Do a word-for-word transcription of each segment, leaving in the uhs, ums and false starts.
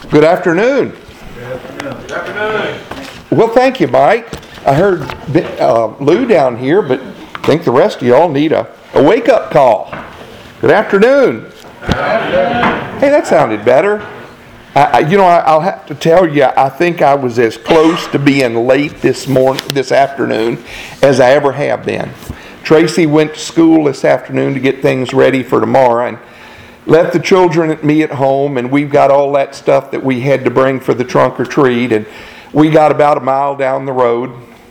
Good afternoon. Good afternoon. Well, thank you, Mike. I heard uh, Lou down here, but I think the rest of y'all need a, a wake-up call. Good afternoon. Good afternoon. Hey, that sounded better. I, I, you know, I, I'll have to tell you, I think I was as close to being late this morning, this afternoon, as I ever have been. Tracy went to school this afternoon to get things ready for tomorrow, and left the children and me at home, and we've got all that stuff that we had to bring for the trunk or treat, and we got about a mile down the road.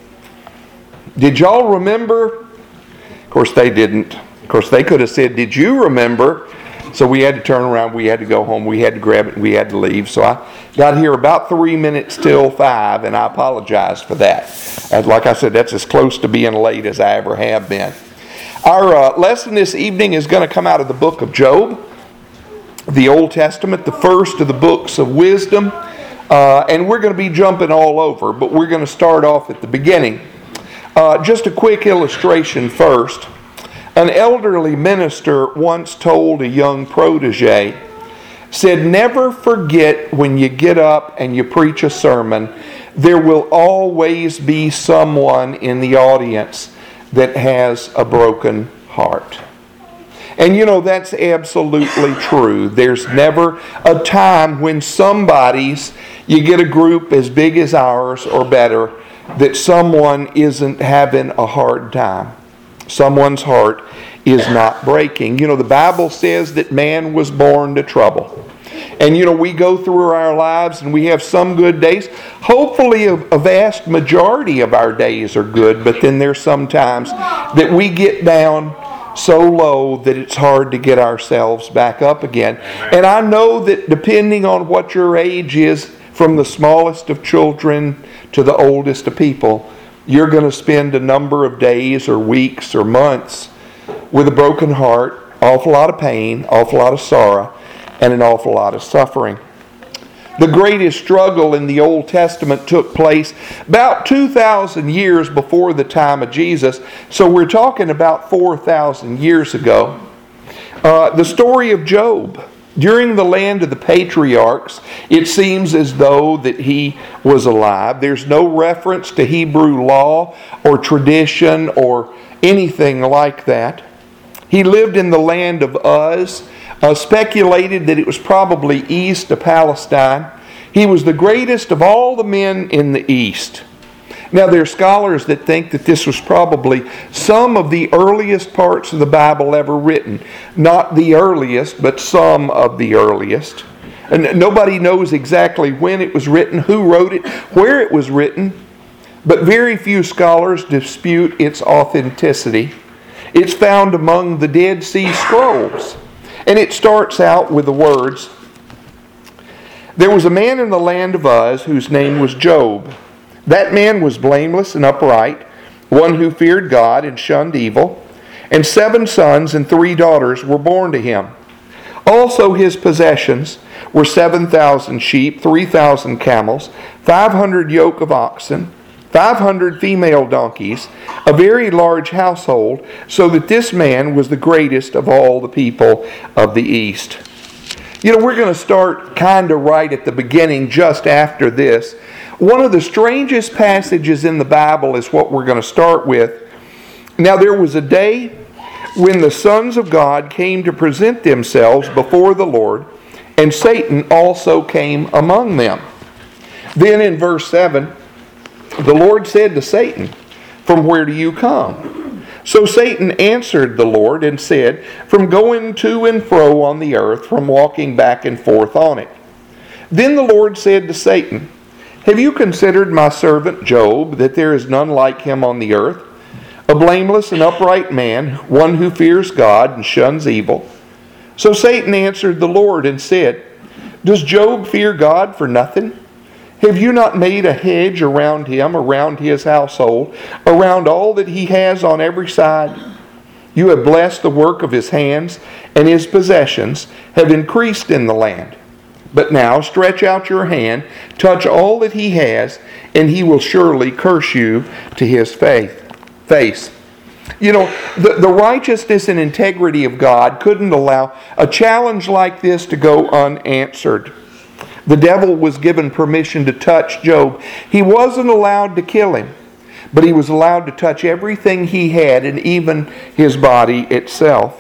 Did y'all remember? Of course they didn't. Of course they could have said, did you remember? So we had to turn around, we had to go home, we had to grab it, and we had to leave. So I got here about three minutes till five, and I apologize for that. As, like I said, that's as close to being late as I ever have been. Our uh, lesson this evening is going to come out of the book of Job, the Old Testament, the first of the books of wisdom. Uh, and we're going to be jumping all over, but we're going to start off at the beginning. Uh, just a quick illustration first. An elderly minister once told a young protege, said, never forget when you get up and you preach a sermon, there will always be someone in the audience that has a broken heart. And you know, that's absolutely true. There's never a time when somebody's, you get a group as big as ours or better, that someone isn't having a hard time. Someone's heart is not breaking. You know, the Bible says that man was born to trouble. And you know, we go through our lives and we have some good days. Hopefully a, a vast majority of our days are good, but then there's some times that we get down so low that it's hard to get ourselves back up again. And I know that depending on what your age is, from the smallest of children to the oldest of people, you're going to spend a number of days or weeks or months with a broken heart, awful lot of pain, awful lot of sorrow, and an awful lot of suffering. The greatest struggle in the Old Testament took place about two thousand years before the time of Jesus. So we're talking about four thousand years ago. Uh, the story of Job. During the land of the patriarchs, it seems as though that he was alive. There's no reference to Hebrew law or tradition or anything like that. He lived in the land of Uz. Uh, speculated that it was probably east of Palestine. He was the greatest of all the men in the east. Now there are scholars that think that this was probably some of the earliest parts of the Bible ever written. Not the earliest, but some of the earliest. And nobody knows exactly when it was written, who wrote it, where it was written. But very few scholars dispute its authenticity. It's found among the Dead Sea Scrolls. And it starts out with the words, there was a man in the land of Uz whose name was Job. That man was blameless and upright, one who feared God and shunned evil, and seven sons and three daughters were born to him. Also his possessions were seven thousand sheep, three thousand camels, five hundred yoke of oxen, five hundred female donkeys, a very large household, so that this man was the greatest of all the people of the East. You know, we're going to start kind of right at the beginning, just after this. One of the strangest passages in the Bible is what we're going to start with. Now, there was a day when the sons of God came to present themselves before the Lord, and Satan also came among them. Then in verse seven, the Lord said to Satan, from where do you come? So Satan answered the Lord and said, from going to and fro on the earth, from walking back and forth on it. Then the Lord said to Satan, have you considered my servant Job, that there is none like him on the earth, a blameless and upright man, one who fears God and shuns evil? So Satan answered the Lord and said, does Job fear God for nothing? Have you not made a hedge around him, around his household, around all that he has on every side? You have blessed the work of his hands, and his possessions have increased in the land. But now stretch out your hand, touch all that he has, and he will surely curse you to his faith, face. You know, the, the righteousness and integrity of God couldn't allow a challenge like this to go unanswered. The devil was given permission to touch Job. He wasn't allowed to kill him, but he was allowed to touch everything he had and even his body itself.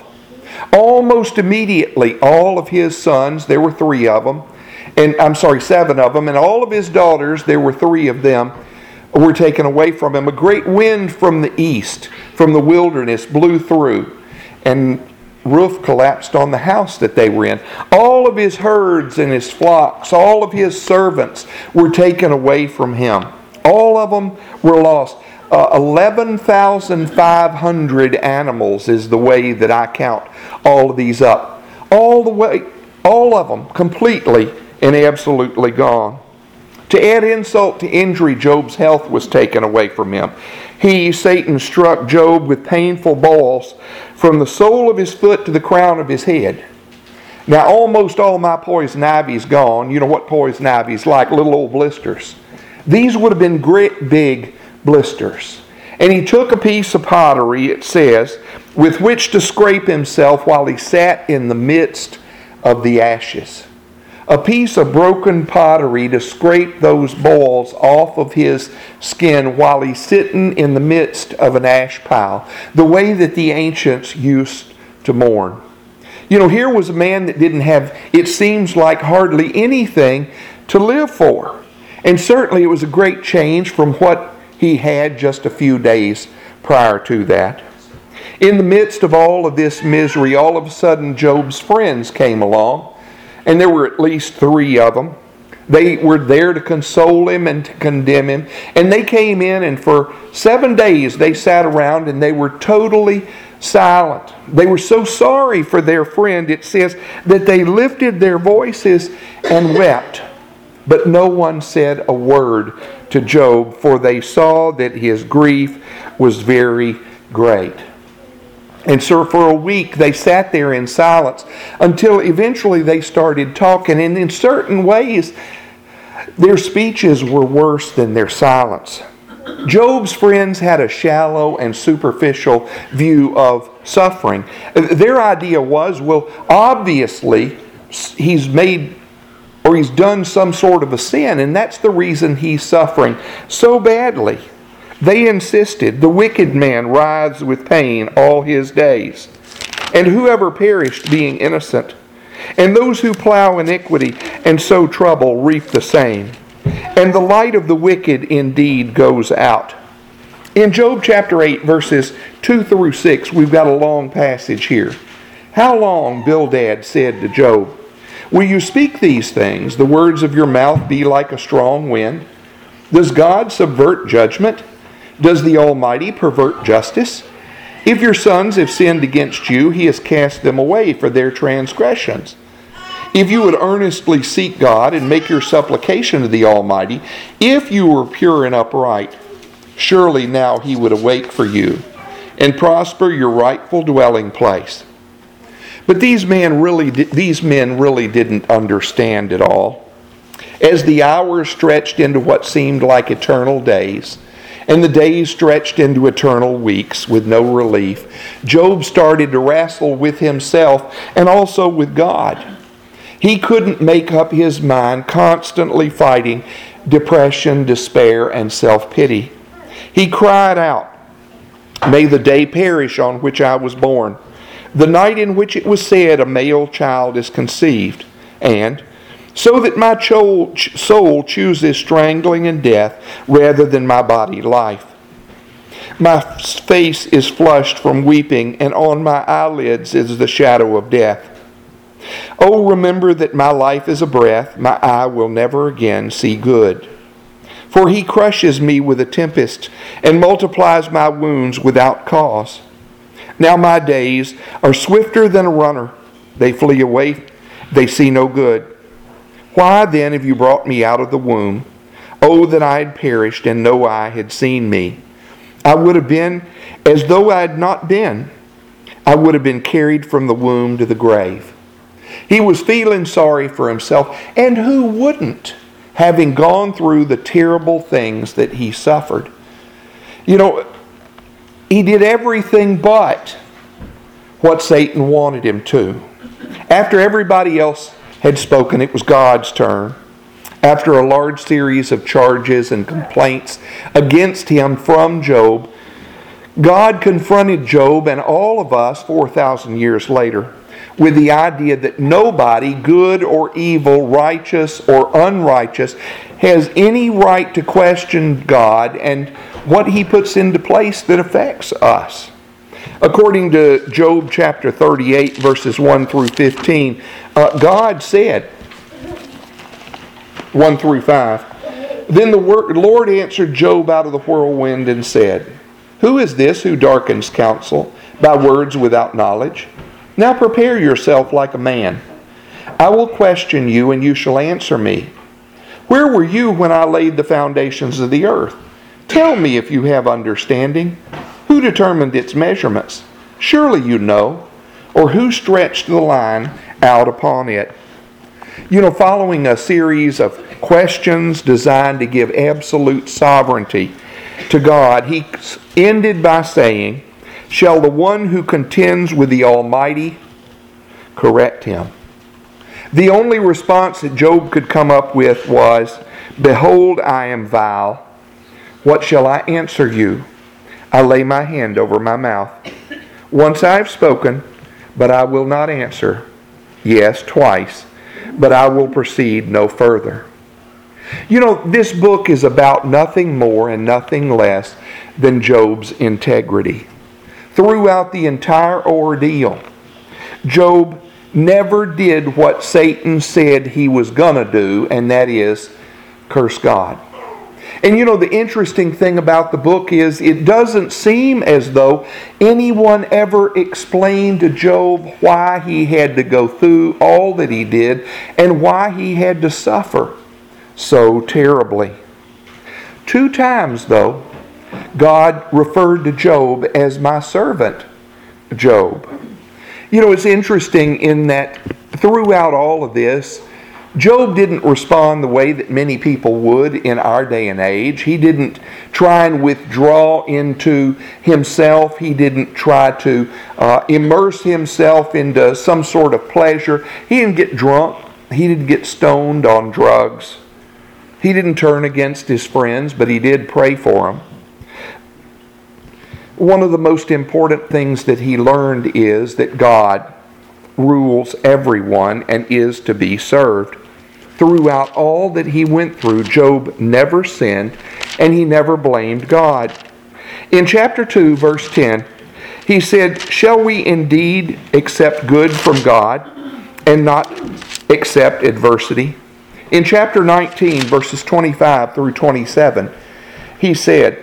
Almost immediately, all of his sons, there were three of them, and I'm sorry, seven of them, and all of his daughters, there were three of them, were taken away from him. A great wind from the east, from the wilderness, blew through, and roof collapsed on the house that they were in. All of his herds and his flocks, all of his servants were taken away from him. All of them were lost. Uh, eleven thousand five hundred animals is the way that I count all of these up. All the way, all of them completely and absolutely gone. To add insult to injury, Job's health was taken away from him. He, Satan, struck Job with painful balls from the sole of his foot to the crown of his head. Now, almost all my poison ivy's gone. You know what poison ivy's like? Little old blisters. These would have been great big blisters. And he took a piece of pottery, it says, with which to scrape himself while he sat in the midst of the ashes. A piece of broken pottery to scrape those balls off of his skin while he's sitting in the midst of an ash pile. The way that the ancients used to mourn. You know, here was a man that didn't have, it seems like, hardly anything to live for. And certainly it was a great change from what he had just a few days prior to that. In the midst of all of this misery, all of a sudden Job's friends came along. And there were at least three of them. They were there to console him and to condemn him. And they came in, and for seven days they sat around and they were totally silent. They were so sorry for their friend, it says, that they lifted their voices and wept. But no one said a word to Job, for they saw that his grief was very great. And so for a week they sat there in silence until eventually they started talking. And in certain ways, their speeches were worse than their silence. Job's friends had a shallow and superficial view of suffering. Their idea was, well, obviously he's made or he's done some sort of a sin, and that's the reason he's suffering so badly. They insisted, the wicked man writhes with pain all his days, and whoever perished being innocent, and those who plow iniquity and sow trouble reap the same. And the light of the wicked indeed goes out. In Job chapter eight, verses two through six, we've got a long passage here. How long, Bildad said to Job, will you speak these things, the words of your mouth be like a strong wind? Does God subvert judgment? Does the Almighty pervert justice? If your sons have sinned against you, He has cast them away for their transgressions. If you would earnestly seek God and make your supplication to the Almighty, if you were pure and upright, surely now He would awake for you and prosper your rightful dwelling place. But these men really, these men really didn't understand it all. As the hours stretched into what seemed like eternal days, and the days stretched into eternal weeks with no relief, Job started to wrestle with himself and also with God. He couldn't make up his mind, constantly fighting depression, despair, and self-pity. He cried out, "May the day perish on which I was born, the night in which it was said a male child is conceived, and so that my soul chooses strangling and death rather than my body life. My face is flushed from weeping, and on my eyelids is the shadow of death. Oh, remember that my life is a breath, my eye will never again see good. For He crushes me with a tempest, and multiplies my wounds without cause. Now my days are swifter than a runner. They flee away, they see no good. Why then have you brought me out of the womb? Oh, that I had perished, and no eye had seen me. I would have been as though I had not been. I would have been carried from the womb to the grave." He was feeling sorry for himself, and who wouldn't, having gone through the terrible things that he suffered? You know, he did everything but what Satan wanted him to. After everybody else had spoken, it was God's turn. After a large series of charges and complaints against him from Job, God confronted Job and all of us four thousand years later with the idea that nobody, good or evil, righteous or unrighteous, has any right to question God and what He puts into place that affects us. According to Job chapter thirty-eight, verses one through fifteen, uh, God said, one through five, "Then the Lord answered Job out of the whirlwind and said, Who is this who darkens counsel by words without knowledge? Now prepare yourself like a man. I will question you, and you shall answer me. Where were you when I laid the foundations of the earth? Tell me if you have understanding. Who determined its measurements? Surely you know. Or who stretched the line out upon it?" You know, following a series of questions designed to give absolute sovereignty to God, he ended by saying, "Shall the one who contends with the Almighty correct him?" The only response that Job could come up with was, "Behold, I am vile. What shall I answer you? I lay my hand over my mouth. Once I have spoken, but I will not answer. Yes, twice, but I will proceed no further." You know, this book is about nothing more and nothing less than Job's integrity. Throughout the entire ordeal, Job never did what Satan said he was going to do, and that is curse God. And you know, the interesting thing about the book is it doesn't seem as though anyone ever explained to Job why he had to go through all that he did and why he had to suffer so terribly. Two times, though, God referred to Job as my servant, Job. You know, it's interesting in that throughout all of this, Job didn't respond the way that many people would in our day and age. He didn't try and withdraw into himself. He didn't try to uh, immerse himself into some sort of pleasure. He didn't get drunk. He didn't get stoned on drugs. He didn't turn against his friends, but he did pray for them. One of the most important things that he learned is that God rules everyone and is to be served. Throughout all that he went through, Job never sinned and he never blamed God. In chapter two, verse ten, he said, "Shall we indeed accept good from God and not accept adversity?" In chapter nineteen, verses twenty-five through twenty-seven, he said,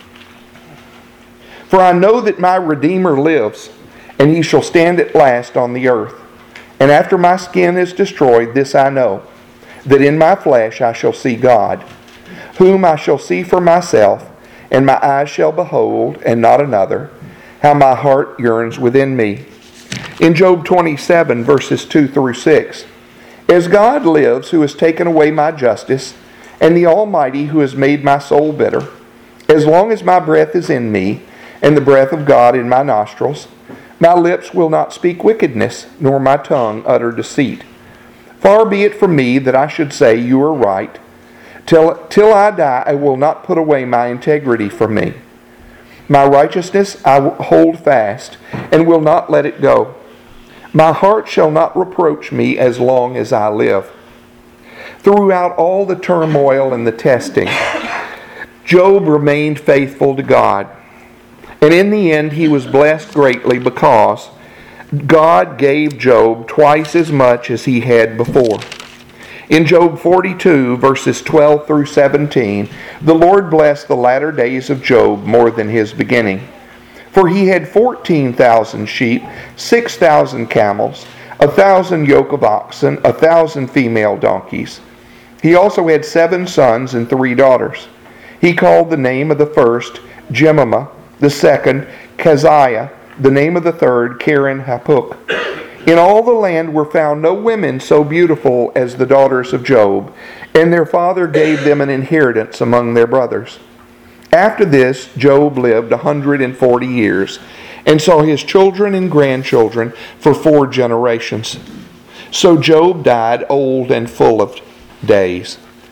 "For I know that my Redeemer lives, and he shall stand at last on the earth. And after my skin is destroyed, this I know, that in my flesh I shall see God, whom I shall see for myself, and my eyes shall behold, and not another, how my heart yearns within me." In Job twenty-seven, verses two through six, "As God lives, who has taken away my justice, and the Almighty, who has made my soul bitter, as long as my breath is in me, and the breath of God in my nostrils, my lips will not speak wickedness, nor my tongue utter deceit. Far be it from me that I should say, you are right. Till, till I die, I will not put away my integrity from me. My righteousness I will hold fast, and will not let it go. My heart shall not reproach me as long as I live." Throughout all the turmoil and the testing, Job remained faithful to God. And in the end, he was blessed greatly because God gave Job twice as much as he had before. In Job forty-two, verses twelve through seventeen, the Lord blessed the latter days of Job more than his beginning. For he had fourteen thousand sheep, six thousand camels, a thousand yoke of oxen, a thousand female donkeys. He also had seven sons and three daughters. He called the name of the first Jemimah, the second Keziah, the name of the third Karen Hapuk. In all the land were found no women so beautiful as the daughters of Job, and their father gave them an inheritance among their brothers. After this, Job lived a hundred and forty years, and saw his children and grandchildren for four generations. So Job died old and full of days.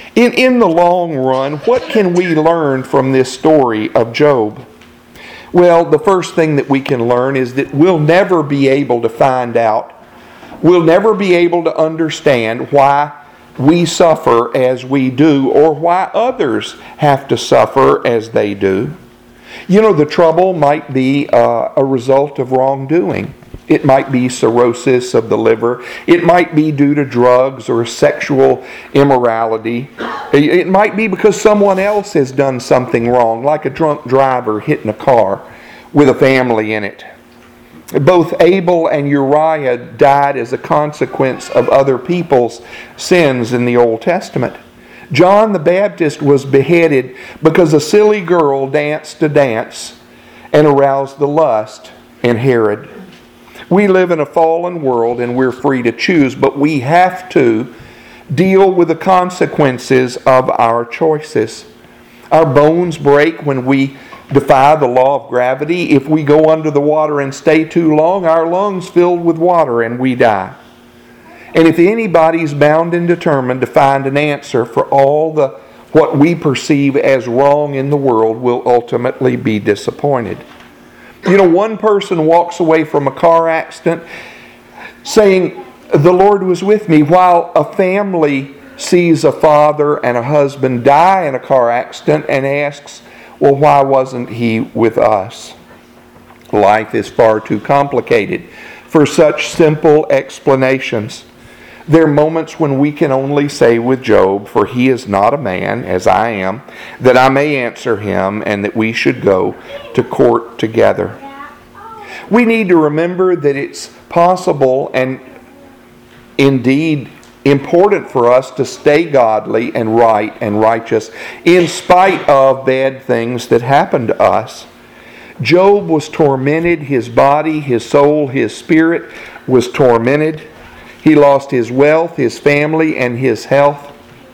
In, in the long run, what can we learn from this story of Job? Well, the first thing that we can learn is that we'll never be able to find out, we'll never be able to understand why we suffer as we do or why others have to suffer as they do. You know, the trouble might be uh, a result of wrongdoing. It might be cirrhosis of the liver. It might be due to drugs or sexual immorality. It might be because someone else has done something wrong, like a drunk driver hitting a car with a family in it. Both Abel and Uriah died as a consequence of other people's sins in the Old Testament. John the Baptist was beheaded because a silly girl danced a dance and aroused the lust in Herod. We live in a fallen world and we're free to choose, but we have to deal with the consequences of our choices. Our bones break when we defy the law of gravity. If we go under the water and stay too long, our lungs filled with water and we die. And if anybody's bound and determined to find an answer for all the what we perceive as wrong in the world, will ultimately be disappointed. You know, one person walks away from a car accident saying, "The Lord was with me," while a family sees a father and a husband die in a car accident and asks, "Well, why wasn't he with us?" Life is far too complicated for such simple explanations. There are moments when we can only say with Job, "For he is not a man, as I am, that I may answer him, and that we should go to court together." We need to remember that it's possible and indeed important for us to stay godly and right and righteous in spite of bad things that happen to us. Job was tormented. His body, his soul, his spirit was tormented. He lost his wealth, his family, and his health.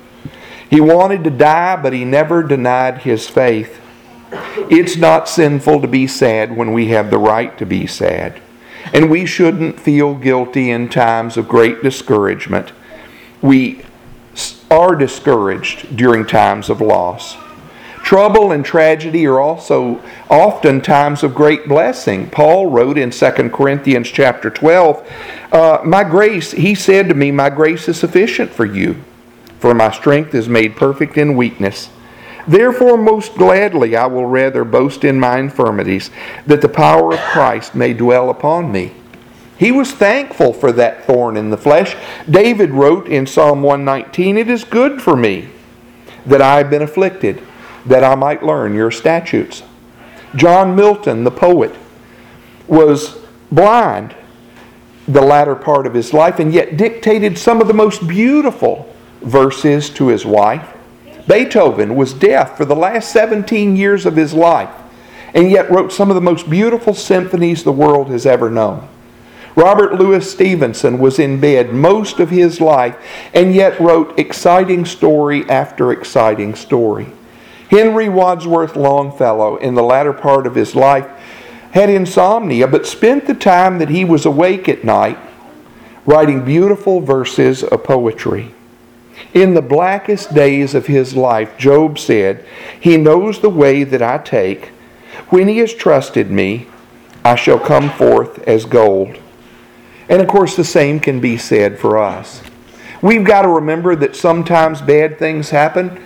He wanted to die, but he never denied his faith. It's not sinful to be sad when we have the right to be sad. And we shouldn't feel guilty in times of great discouragement. We are discouraged during times of loss. Trouble and tragedy are also often times of great blessing. Paul wrote in Second Corinthians chapter twelve, uh, "My grace," he said to me, "my grace is sufficient for you, for my strength is made perfect in weakness. Therefore most gladly I will rather boast in my infirmities, that the power of Christ may dwell upon me." He was thankful for that thorn in the flesh. David wrote in Psalm one nineteen, "It is good for me that I have been afflicted, that I might learn your statutes." John Milton, the poet, was blind the latter part of his life and yet dictated some of the most beautiful verses to his wife. Beethoven was deaf for the last seventeen years of his life and yet wrote some of the most beautiful symphonies the world has ever known. Robert Louis Stevenson was in bed most of his life and yet wrote exciting story after exciting story. Henry Wadsworth Longfellow, in the latter part of his life, had insomnia, but spent the time that he was awake at night writing beautiful verses of poetry. In the blackest days of his life, Job said, "He knows the way that I take. When he has trusted me, I shall come forth as gold." And of course, the same can be said for us. We've got to remember that sometimes bad things happen,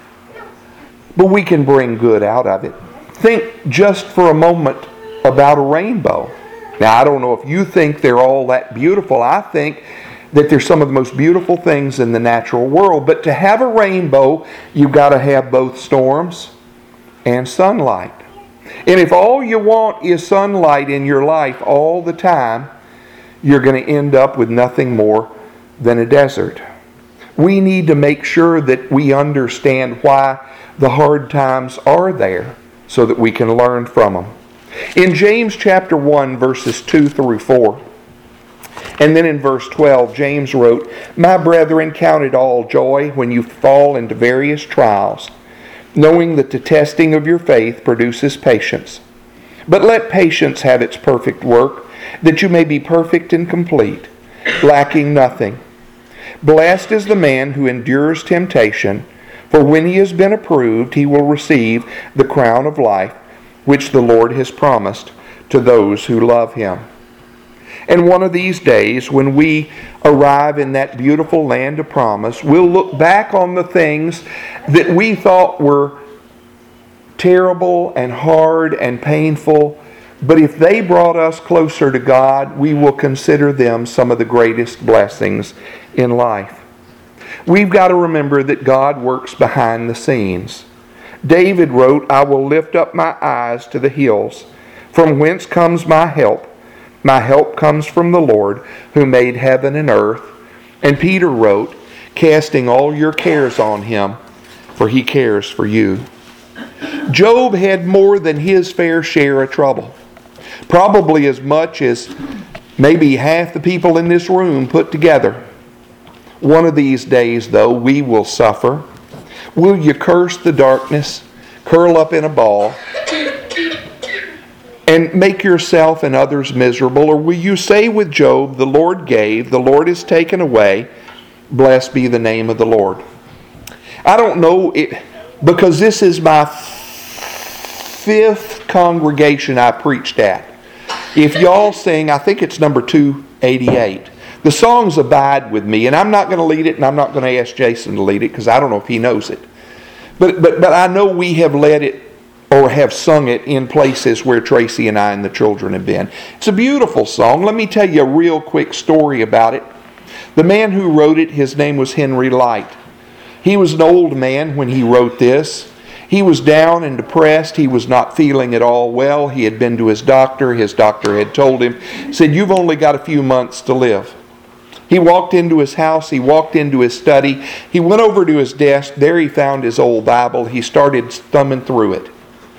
but we can bring good out of it. Think just for a moment about a rainbow. Now, I don't know if you think they're all that beautiful. I think that they're some of the most beautiful things in the natural world. But to have a rainbow, you've got to have both storms and sunlight. And if all you want is sunlight in your life all the time, you're going to end up with nothing more than a desert. We need to make sure that we understand why the hard times are there so that we can learn from them. In James chapter one, verses two through four, and then in verse twelve, James wrote, "My brethren, count it all joy when you fall into various trials, knowing that the testing of your faith produces patience. But let patience have its perfect work, that you may be perfect and complete, lacking nothing. Blessed is the man who endures temptation, For when he has been approved, he will receive the crown of life, which the Lord has promised to those who love him. And one of these days, when we arrive in that beautiful land of promise, we'll look back on the things that we thought were terrible and hard and painful, but if they brought us closer to God, we will consider them some of the greatest blessings in life. We've got to remember that God works behind the scenes. David wrote, I will lift up my eyes to the hills. From whence comes my help? My help comes from the Lord, who made heaven and earth. And Peter wrote, casting all your cares on him, for he cares for you. Job had more than his fair share of trouble. Probably as much as maybe half the people in this room put together. One of these days, though, we will suffer. Will you curse the darkness, curl up in a ball, and make yourself and others miserable? Or will you say with Job, the Lord gave, the Lord has taken away, blessed be the name of the Lord? I don't know, it, because this is my fifth congregation I preached at. If y'all sing, I think it's number two eighty-eight. The songs abide with me, and I'm not going to lead it, and I'm not going to ask Jason to lead it, because I don't know if he knows it. But, but, but I know we have led it or have sung it in places where Tracy and I and the children have been. It's a beautiful song. Let me tell you a real quick story about it. The man who wrote it, his name was Henry Light. He was an old man when he wrote this. He was down and depressed. He was not feeling at all well. He had been to his doctor. His doctor had told him, said, you've only got a few months to live. He walked into his house. He walked into his study. He went over to his desk. There he found his old Bible. He started thumbing through it.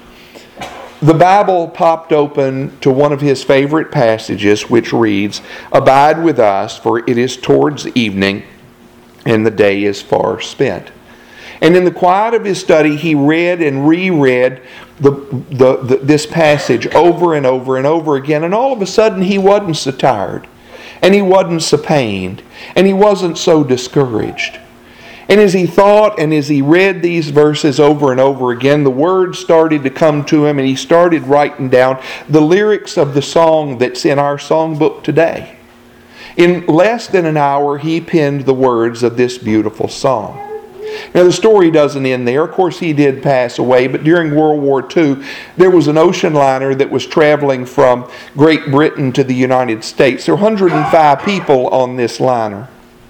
The Bible popped open to one of his favorite passages, which reads, abide with us, for it is towards evening, and the day is far spent. And in the quiet of his study, he read and reread the, the, the, this passage over and over and over again. And all of a sudden, he wasn't so tired. And he wasn't so pained. And he wasn't so discouraged. And as he thought and as he read these verses over and over again, the words started to come to him, and he started writing down the lyrics of the song that's in our songbook today. In less than an hour, he penned the words of this beautiful song. Now, the story doesn't end there. Of course, he did pass away, but during World War Two, there was an ocean liner that was traveling from Great Britain to the United States. There were one hundred five people on this liner.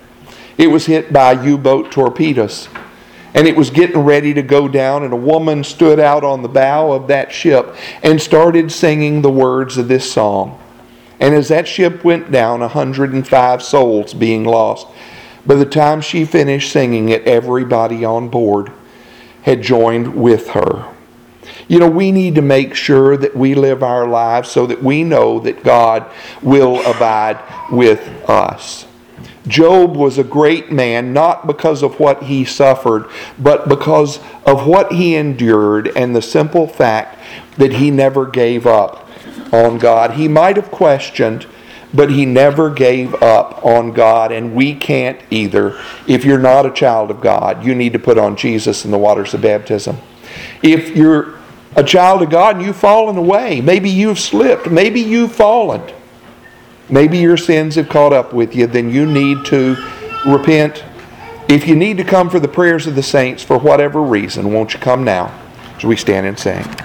It was hit by U-boat torpedoes, and it was getting ready to go down, and a woman stood out on the bow of that ship and started singing the words of this song. And as that ship went down, one hundred five souls being lost. By the time she finished singing it, everybody on board had joined with her. You know, we need to make sure that we live our lives so that we know that God will abide with us. Job was a great man, not because of what he suffered, but because of what he endured and the simple fact that he never gave up on God. He might have questioned, but he never gave up on God, and we can't either. If you're not a child of God, you need to put on Jesus in the waters of baptism. If you're a child of God and you've fallen away, maybe you've slipped, maybe you've fallen, maybe your sins have caught up with you, then you need to repent. If you need to come for the prayers of the saints for whatever reason, won't you come now as we stand and sing?